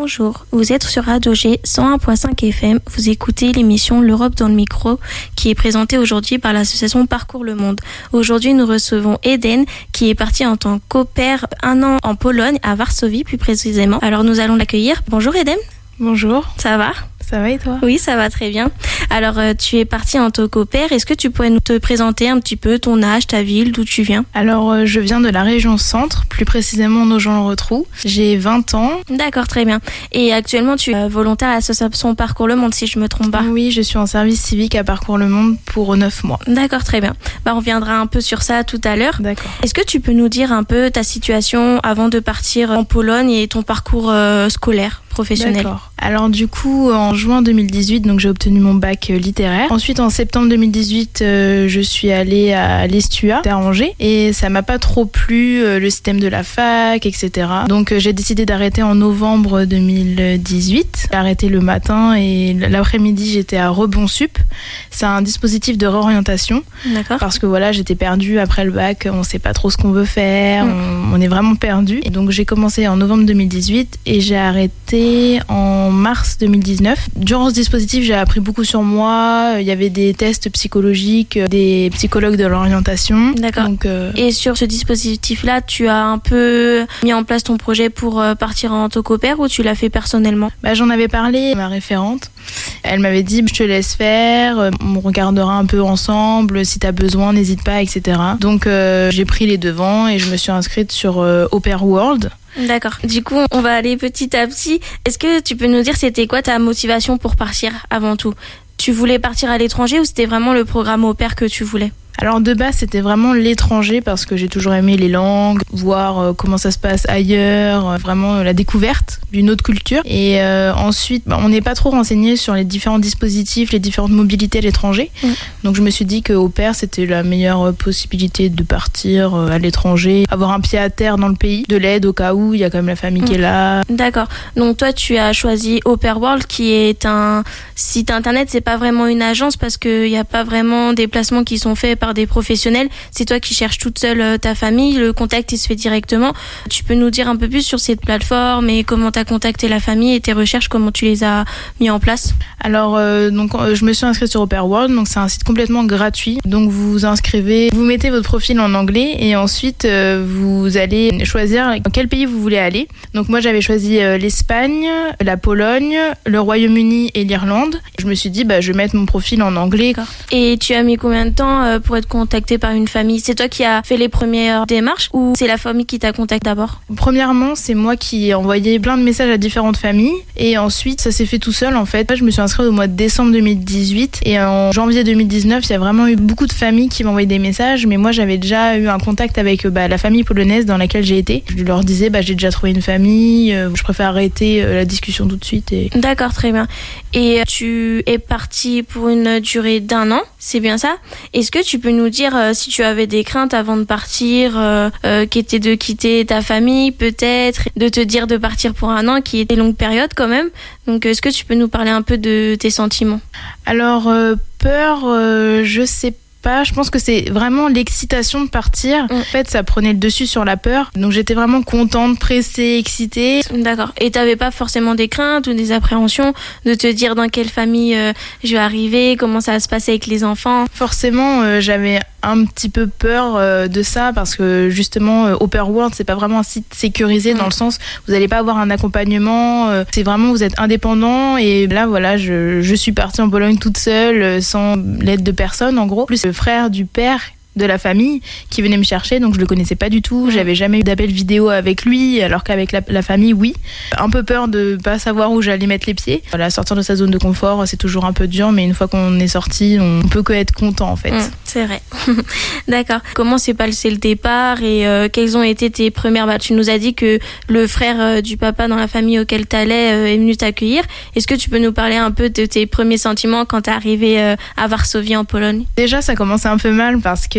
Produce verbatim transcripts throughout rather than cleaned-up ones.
Bonjour, vous êtes sur Radio G cent un virgule cinq F M, vous écoutez l'émission L'Europe dans le micro qui est présentée aujourd'hui par l'association Parcours le Monde. Aujourd'hui nous recevons Eden qui est parti en tant qu'au pair un an en Pologne, à Varsovie plus précisément. Alors nous allons l'accueillir. Bonjour Eden. Bonjour. Ça va ? Ça va et toi ? Oui, ça va très bien. Alors, euh, tu es partie en tant qu'au pair. Est-ce que tu pourrais nous te présenter un petit peu ton âge, ta ville, d'où tu viens ? Alors, euh, je viens de la région Centre, plus précisément Nogent-le-Rotrou. J'ai vingt ans. D'accord, très bien. Et actuellement, tu es volontaire à l'association Parcours le Monde, si je me trompe pas. Oui, je suis en service civique à Parcours le Monde pour neuf mois. D'accord, très bien. Bah, on reviendra un peu sur ça tout à l'heure. D'accord. Est-ce que tu peux nous dire un peu ta situation avant de partir en Pologne et ton parcours euh, scolaire ? Professionnel. D'accord. Alors du coup, en juin deux mille dix-huit, donc j'ai obtenu mon bac euh, littéraire. Ensuite, en septembre deux mille dix-huit, euh, je suis allée à l'Estua, à Angers, et ça m'a pas trop plu euh, le système de la fac, et cetera. Donc euh, j'ai décidé d'arrêter en novembre deux mille dix-huit. J'ai arrêté le matin et l'après-midi, j'étais à Rebonsup. C'est un dispositif de réorientation. D'accord. Parce que voilà, j'étais perdue après le bac, on sait pas trop ce qu'on veut faire, mmh. on, on est vraiment perdu. Et donc j'ai commencé en novembre deux mille dix-huit et j'ai arrêté en mars deux mille dix-neuf. Durant ce dispositif, j'ai appris beaucoup sur moi. Il y avait des tests psychologiques, des psychologues de l'orientation. D'accord. Donc, euh... Et sur ce dispositif-là, tu as un peu mis en place ton projet pour partir en tant qu'au pair ou tu l'as fait personnellement ? Bah, j'en avais parlé à ma référente. Elle m'avait dit, je te laisse faire, on regardera un peu ensemble, si tu as besoin, n'hésite pas, et cetera. Donc euh, j'ai pris les devants et je me suis inscrite sur euh, Au Pair World. D'accord. Du coup, on va aller petit à petit. Est-ce que tu peux nous dire c'était quoi ta motivation pour partir avant tout ? Tu voulais partir à l'étranger ou c'était vraiment le programme au pair que tu voulais ? Alors de base, c'était vraiment l'étranger parce que j'ai toujours aimé les langues, voir euh, comment ça se passe ailleurs, euh, vraiment euh, la découverte d'une autre culture. Et euh, ensuite, bah, on n'est pas trop renseigné sur les différents dispositifs, les différentes mobilités à l'étranger. Mmh. Donc je me suis dit qu'au pair, c'était la meilleure possibilité de partir euh, à l'étranger, avoir un pied à terre dans le pays, de l'aide au cas où il y a quand même la famille mmh. qui est là. D'accord. Donc toi, tu as choisi Au Pair World qui est un site internet, c'est pas vraiment une agence parce qu'il n'y a pas vraiment des placements qui sont faits par des professionnels, c'est toi qui cherches toute seule ta famille, le contact il se fait directement. Tu peux nous dire un peu plus sur cette plateforme et comment tu as contacté la famille et tes recherches, comment tu les as mis en place ? Alors euh, donc euh, je me suis inscrite sur Au Pair World, donc c'est un site complètement gratuit. Donc vous vous inscrivez, vous mettez votre profil en anglais et ensuite euh, vous allez choisir dans quel pays vous voulez aller. Donc moi j'avais choisi euh, l'Espagne, la Pologne, le Royaume-Uni et l'Irlande. Je me suis dit bah je vais mettre mon profil en anglais. Et tu as mis combien de temps euh, pour être contacté par une famille ? C'est toi qui as fait les premières démarches ou c'est la famille qui t'a contacté d'abord ? Premièrement, c'est moi qui ai envoyé plein de messages à différentes familles et ensuite ça s'est fait tout seul en fait. Je me suis inscrite au mois de décembre deux mille dix-huit et en janvier deux mille dix-neuf, il y a vraiment eu beaucoup de familles qui m'envoyaient des messages, mais moi j'avais déjà eu un contact avec bah, la famille polonaise dans laquelle j'ai été. Je leur disais bah, j'ai déjà trouvé une famille, euh, je préfère arrêter euh, la discussion tout de suite. Et... D'accord, très bien. Et tu es partie pour une durée d'un an, c'est bien ça ? Est-ce que tu peux nous dire euh, si tu avais des craintes avant de partir, euh, euh, qui étaient de quitter ta famille peut-être, de te dire de partir pour un an, qui est une longue période quand même. Donc est-ce que tu peux nous parler un peu de tes sentiments ? Alors euh, peur, euh, je sais pas. Pas. Je pense que c'est vraiment l'excitation de partir. Mm. En fait, ça prenait le dessus sur la peur. Donc, j'étais vraiment contente, pressée, excitée. D'accord. Et t'avais pas forcément des craintes ou des appréhensions de te dire dans quelle famille euh, je vais arriver, comment ça va se passer avec les enfants ? Forcément, euh, j'avais un petit peu peur euh, de ça parce que justement, euh, Au Pair World, c'est pas vraiment un site sécurisé mm. dans le sens vous allez pas avoir un accompagnement. Euh, c'est vraiment vous êtes indépendant et là, voilà, je, je suis partie en Pologne toute seule, euh, sans l'aide de personne en gros. Plus le frère du père de la famille qui venait me chercher, donc je le connaissais pas du tout, j'avais jamais eu d'appel vidéo avec lui, alors qu'avec la, la famille, oui. Un peu peur de pas savoir où j'allais mettre les pieds. Voilà, sortir de sa zone de confort, c'est toujours un peu dur, mais une fois qu'on est sorti, on peut que être content en fait. Mmh, c'est vrai. D'accord. Comment s'est passé le départ et euh, quelles ont été tes premières... Bah, tu nous as dit que le frère euh, du papa dans la famille auquel t'allais euh, est venu t'accueillir. Est-ce que tu peux nous parler un peu de tes premiers sentiments quand t'es arrivé euh, à Varsovie en Pologne ? Déjà, ça commençait un peu mal parce que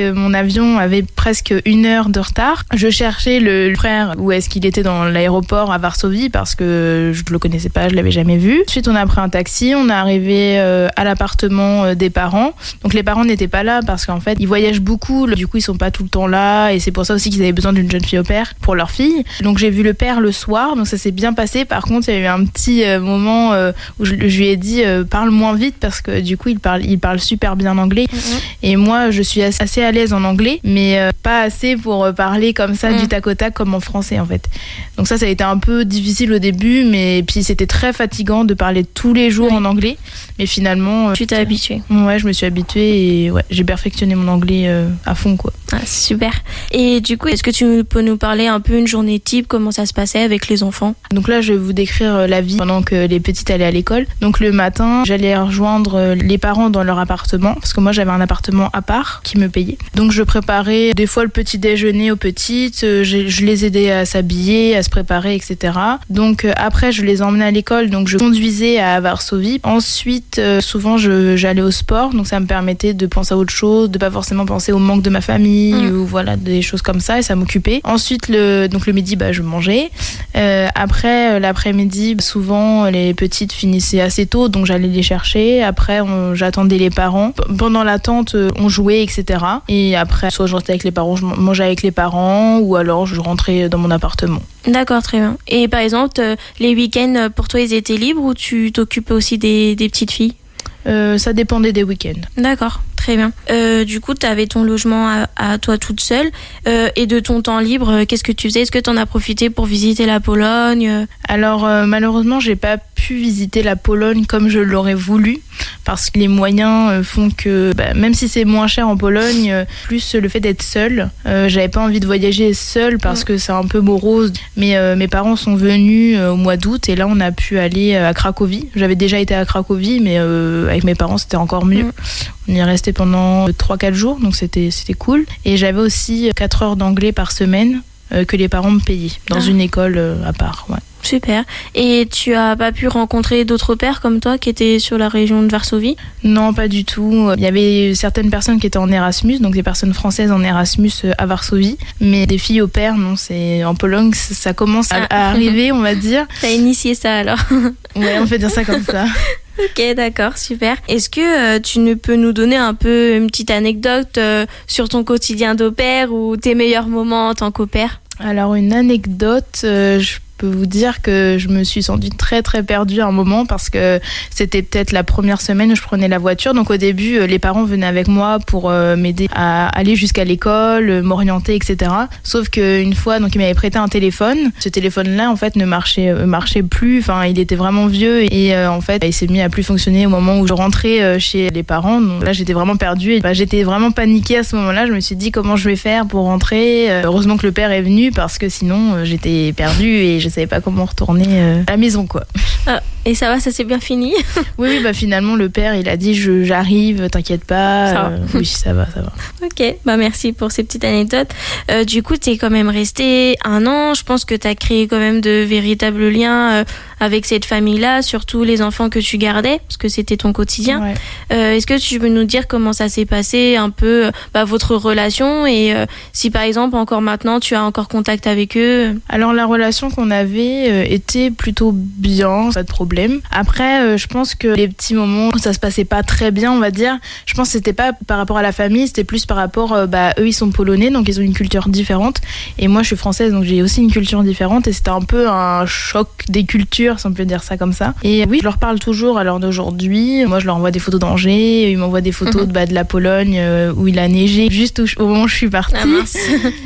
que mon avion avait presque une heure de retard. Je cherchais le frère, où est-ce qu'il était dans l'aéroport à Varsovie, parce que je le connaissais pas, je l'avais jamais vu. Ensuite, on a pris un taxi, on est arrivé euh, à l'appartement euh, des parents. Donc les parents n'étaient pas là parce qu'en fait, ils voyagent beaucoup, du coup ils sont pas tout le temps là, et c'est pour ça aussi qu'ils avaient besoin d'une jeune fille au père pour leur fille. Donc j'ai vu le père le soir, donc ça s'est bien passé. Par contre, il y a eu un petit euh, moment euh, où je, je lui ai dit euh, parle moins vite, parce que du coup il parle, il parle super bien anglais. Mmh. Et moi, je suis assez à l'aise en anglais, mais euh, pas assez pour parler comme ça mmh. du tac au tac comme en français en fait. Donc ça, ça a été un peu difficile au début, mais puis c'était très fatigant de parler tous les jours oui. en anglais. Mais finalement, euh, tu t'es habituée. Ouais, je me suis habituée et ouais, j'ai perfectionné mon anglais euh, à fond quoi. Ah, super. Et du coup, est-ce que tu peux nous parler un peu une journée type, comment ça se passait avec les enfants? Donc là, je vais vous décrire la vie pendant que les petites allaient à l'école. Donc le matin, j'allais rejoindre les parents dans leur appartement, parce que moi j'avais un appartement à part qui me payait. Donc je préparais des fois le petit déjeuner aux petites, je, je les aidais à s'habiller, à se préparer, et cetera. Donc après, je les emmenais à l'école, donc je conduisais à Varsovie. Ensuite, souvent je, j'allais au sport, donc ça me permettait de penser à autre chose, de pas forcément penser au manque de ma famille mmh. ou voilà des choses comme ça, et ça m'occupait. Ensuite, le donc le midi, bah je mangeais. Euh, après l'après-midi, souvent les petites finissaient assez tôt, donc j'allais les chercher. Après, on, j'attendais les parents. P- pendant l'attente, on jouait, et cetera. Et après, soit je restais avec les parents, je mangeais avec les parents, ou alors je rentrais dans mon appartement. D'accord, très bien. Et par exemple, les week-ends, pour toi, ils étaient libres ou tu t'occupais aussi des, des petites filles? Euh, ça dépendait des week-ends. D'accord, très bien. Euh, du coup, tu avais ton logement à, à toi toute seule. Euh, et de ton temps libre, qu'est-ce que tu faisais? Est-ce que tu en as profité pour visiter la Pologne? Alors, euh, malheureusement, j'ai pas pu visiter la Pologne comme je l'aurais voulu, parce que les moyens font que, bah, même si c'est moins cher en Pologne, plus le fait d'être seule, euh, j'avais pas envie de voyager seule parce que c'est un peu morose. Mais euh, mes parents sont venus euh, au mois d'août, et là, on a pu aller à Cracovie. J'avais déjà été à Cracovie, mais euh, avec mes parents, c'était encore mieux. Mmh. On y est resté pendant trois quatre jours, donc c'était, c'était cool. Et j'avais aussi quatre heures d'anglais par semaine euh, que les parents me payaient dans ah. une école euh, à part. Ouais. Super. Et tu as pas pu rencontrer d'autres pères comme toi qui étaient sur la région de Varsovie? Non, pas du tout. Il y avait certaines personnes qui étaient en Erasmus, donc des personnes françaises en Erasmus à Varsovie, mais des filles au pair, non, c'est en Pologne, ça commence à, à arriver, on va dire. T'as initié ça alors? Ouais, on peut dire ça comme ça. Ok, d'accord, super. Est-ce que euh, tu ne peux nous donner un peu une petite anecdote euh, sur ton quotidien d'au pair ou tes meilleurs moments en tant qu'au pair? Alors, une anecdote, euh, je peux vous dire que je me suis sentie très très perdue à un moment, parce que c'était peut-être la première semaine où je prenais la voiture. Donc au début, les parents venaient avec moi pour euh, m'aider à aller jusqu'à l'école, m'orienter, et cetera. Sauf qu'une fois, donc ils m'avaient prêté un téléphone. Ce téléphone-là, en fait, ne marchait euh, marchait plus. Enfin, il était vraiment vieux, et euh, en fait, il s'est mis à plus fonctionner au moment où je rentrais euh, chez les parents. Donc là, j'étais vraiment perdue. Et, bah, j'étais vraiment paniquée à ce moment-là. Je me suis dit comment je vais faire pour rentrer. Euh, heureusement que le père est venu, parce que sinon, euh, j'étais perdue et je savais pas comment retourner euh, à la maison quoi. Ah, et ça va, ça s'est bien fini? Oui, oui, bah finalement le père il a dit je, j'arrive, t'inquiète pas. Ça euh, oui, ça va, ça va. Ok, bah merci pour ces petites anecdotes. Euh, du coup, t'es quand même resté un an. Je pense que t'as créé quand même de véritables liens euh, avec cette famille-là, surtout les enfants que tu gardais, parce que c'était ton quotidien. Ouais. Euh, est-ce que tu peux nous dire comment ça s'est passé, un peu bah, votre relation, et euh, si par exemple encore maintenant tu as encore contact avec eux? Alors la relation qu'on avait euh, était plutôt bien, pas de problème. Après, euh, je pense que les petits moments où ça se passait pas très bien, on va dire, je pense que c'était pas par rapport à la famille, c'était plus par rapport, euh, bah eux ils sont polonais, donc ils ont une culture différente, et moi je suis française, donc j'ai aussi une culture différente, et c'était un peu un choc des cultures, si on peut dire ça comme ça. Et oui, je leur parle toujours à l'heure d'aujourd'hui. Moi je leur envoie des photos d'Angers, ils m'envoient des photos mmh. de, bah, de la Pologne euh, où il a neigé juste où je, au moment où je suis partie. Ah, mince.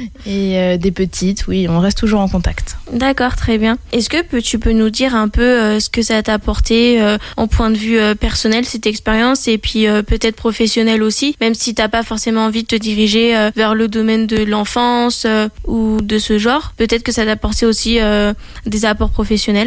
Et euh, des petites, oui, on reste toujours en contact. D'accord, très bien. Est-ce que tu peux nous dire un peu euh, ce que ça t'a apporté euh, en point de vue euh, personnel, cette expérience, et puis euh, peut-être professionnelle aussi, même si t'as pas forcément envie de te diriger euh, vers le domaine de l'enfance euh, ou de ce genre, peut-être que ça t'a apporté aussi euh, des apports professionnels? Oui,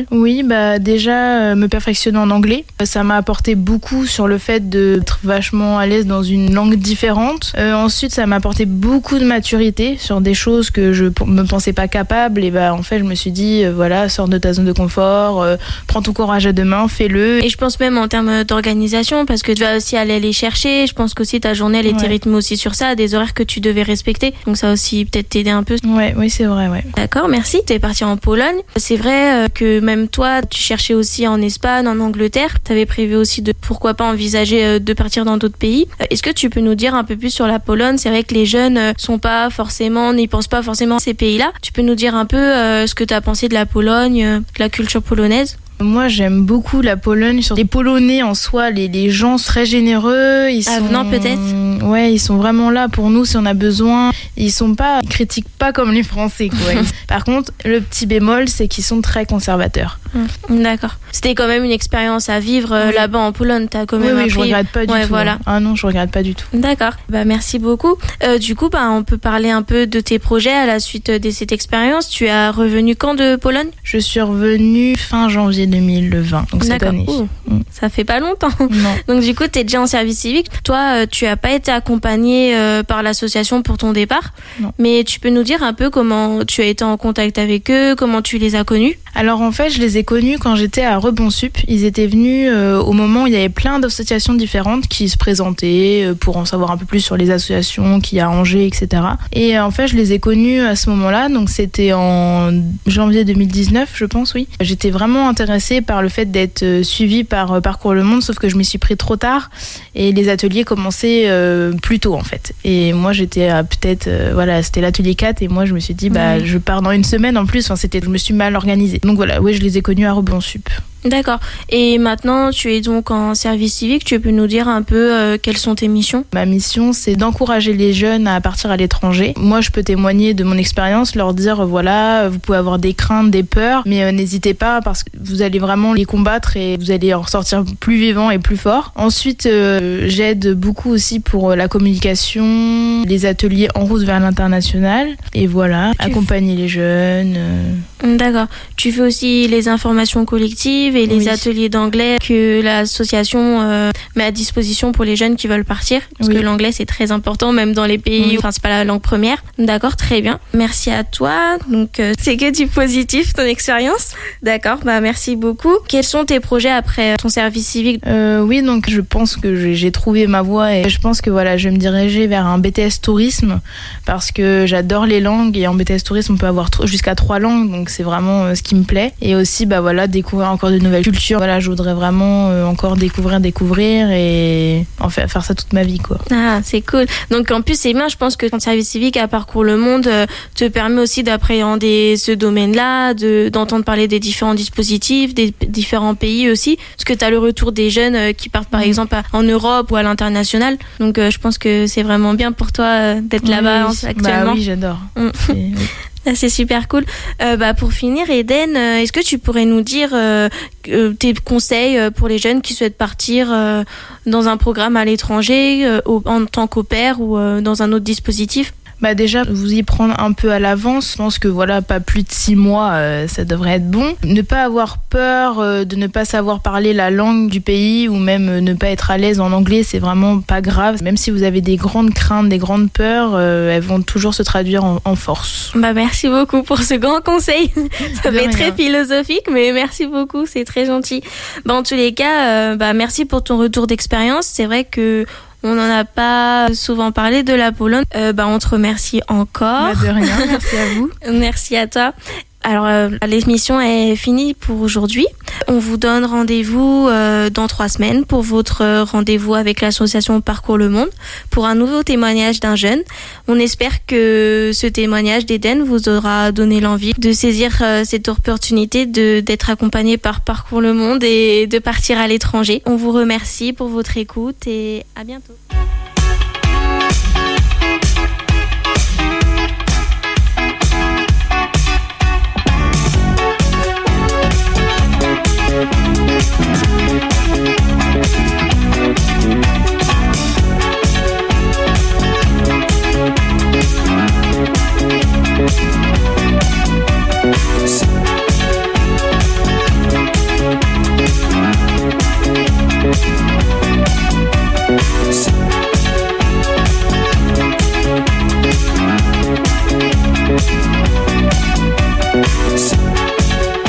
Oui, bah déjà euh, me perfectionner en anglais. Ça m'a apporté beaucoup sur le fait d'être vachement à l'aise dans une langue différente. Euh, ensuite, ça m'a apporté beaucoup de maturité sur des choses que je p- me pensais pas capable. Et bah en fait, je me suis dit, euh, voilà, sors de ta zone de confort, euh, prends ton courage à deux mains, fais-le. Et je pense même en termes d'organisation, parce que tu vas aussi aller les chercher. Je pense qu'aussi ta journée, elle était Ouais. rythmée aussi sur ça, des horaires que tu devais respecter. Donc ça aussi peut-être t'aider un peu. Ouais, oui, c'est vrai, ouais. D'accord, merci. Tu es parti en Pologne. C'est vrai euh, que même toi, tu cherchais aussi en Espagne, en Angleterre. Tu avais prévu aussi de pourquoi pas envisager euh, de partir dans d'autres pays. Euh, Est-ce que tu peux nous dire un peu plus sur la Pologne? C'est vrai que les jeunes euh, sont pas forcément, n'y pensent pas forcément à ces pays-là. Tu peux nous dire un peu euh, ce que tu as pensé de la Pologne, euh, de la culture polonaise? Moi, j'aime beaucoup la Pologne. Sur les Polonais en soi, les, les gens sont très généreux. Ils sont, Avenants, peut-être. Ouais, ils sont vraiment là pour nous si on a besoin. Ils sont pas, ils critiquent pas comme les Français, quoi. Par contre, le petit bémol, c'est qu'ils sont très conservateurs. Mmh. D'accord. C'était quand même une expérience à vivre euh, Oui. là-bas en Pologne. T'as quand Oui, même oui, appris... je regrette pas du Ouais, tout. voilà. Ah non, je regrette pas du tout. D'accord, bah, merci beaucoup. Euh, du coup, bah, on peut parler un peu de tes projets à la suite de cette expérience. Tu as revenu quand de Pologne? Je suis revenue fin janvier deux mille vingt, donc cette D'accord. année. Ouh, Mm. ça fait pas longtemps. Non. Donc du coup, tu es déjà en service civique. Toi, euh, tu as pas été accompagné euh, par l'association pour ton départ. Non. Mais tu peux nous dire un peu comment tu as été en contact avec eux, comment tu les as connus? Alors en fait, je les ai connus quand j'étais à Rebonsup. Ils étaient venus euh, au moment où il y avait plein d'associations différentes qui se présentaient euh, pour en savoir un peu plus sur les associations qu'il y a à Angers, et cetera. Et euh, en fait, je les ai connus à ce moment-là. Donc c'était en janvier deux mille dix-neuf, je pense, oui. J'étais vraiment intéressée par le fait d'être euh, suivie par euh, Parcours Le Monde, sauf que je m'y suis pris trop tard et les ateliers commençaient euh, plus tôt en fait. Et moi, j'étais à peut-être, euh, voilà, c'était l'atelier quatre et moi, je me suis dit, bah, Oui. je pars dans une semaine en plus. Enfin, c'était, je me suis mal organisée. Donc voilà, oui, je les ai connus à Rebonsup. D'accord. Et maintenant, tu es donc en service civique. Tu peux nous dire un peu euh, quelles sont tes missions? Ma mission, c'est d'encourager les jeunes à partir à l'étranger. Moi, je peux témoigner de mon expérience, leur dire, voilà, vous pouvez avoir des craintes, des peurs, mais euh, n'hésitez pas parce que vous allez vraiment les combattre et vous allez en ressortir plus vivant et plus fort. Ensuite, euh, j'aide beaucoup aussi pour la communication, les ateliers en route vers l'international. Et voilà, Tu accompagner les jeunes. euh. D'accord. Tu fais aussi les informations collectives et les Oui. ateliers d'anglais que l'association euh, met à disposition pour les jeunes qui veulent partir. Parce Oui. que l'anglais, c'est très important, même dans les pays Oui. où enfin, c'est pas la langue première. D'accord, très bien. Merci à toi. Donc, euh, c'est que du positif, ton expérience. D'accord, bah merci beaucoup. Quels sont tes projets après ton service civique? Euh, oui, donc je pense que j'ai, j'ai trouvé ma voie et je pense que voilà, je vais me diriger vers un B T S tourisme parce que j'adore les langues et en B T S tourisme on peut avoir tr- jusqu'à trois langues, donc c'est vraiment euh, ce qui me plaît. Et aussi bah voilà, découvrir encore de nouvelles cultures. Voilà, je voudrais vraiment euh, encore découvrir, découvrir et en fait faire ça toute ma vie quoi. Ah, c'est cool. Donc en plus, c'est bien, je pense que ton service civique à Parcours Le Monde euh, te permet aussi d'appréhender ce domaine-là, de, d'entendre parler des différents dispositifs, des p- différents pays aussi, parce que tu as le retour des jeunes euh, qui partent par Mhm. exemple à- en Europe ou à l'international. Donc euh, je pense que c'est vraiment bien pour toi euh, d'être là-bas Oui, en- actuellement. Bah oui, j'adore. Mm. C'est- oui. Ah, c'est super cool. Euh, bah, pour finir, Eden, euh, est-ce que tu pourrais nous dire euh, euh, tes conseils euh, pour les jeunes qui souhaitent partir euh, dans un programme à l'étranger euh, au- en tant qu'au pair ou euh, dans un autre dispositif? Bah déjà, vous y prendre un peu à l'avance. Je pense que voilà, pas plus de six mois, euh, ça devrait être bon. Ne pas avoir peur euh, de ne pas savoir parler la langue du pays ou même euh, ne pas être à l'aise en anglais, c'est vraiment pas grave. Même si vous avez des grandes craintes, des grandes peurs, euh, elles vont toujours se traduire en, en force. Bah, merci beaucoup pour ce grand conseil. Ça De fait rien. très philosophique, mais merci beaucoup, c'est très gentil. Bah, en tous les cas, euh, bah, merci pour ton retour d'expérience. C'est vrai que on n'en a pas souvent parlé de la Pologne. Euh, bah, on te remercie encore. Bah, de rien, merci à vous. Merci à toi. Alors, euh, l'émission est finie pour aujourd'hui. On vous donne rendez-vous euh, dans trois semaines pour votre euh, rendez-vous avec l'association Parcours Le Monde pour un nouveau témoignage d'un jeune. On espère que ce témoignage d'Eden vous aura donné l'envie de saisir euh, cette opportunité de, d'être accompagné par Parcours Le Monde et de partir à l'étranger. On vous remercie pour votre écoute et à bientôt.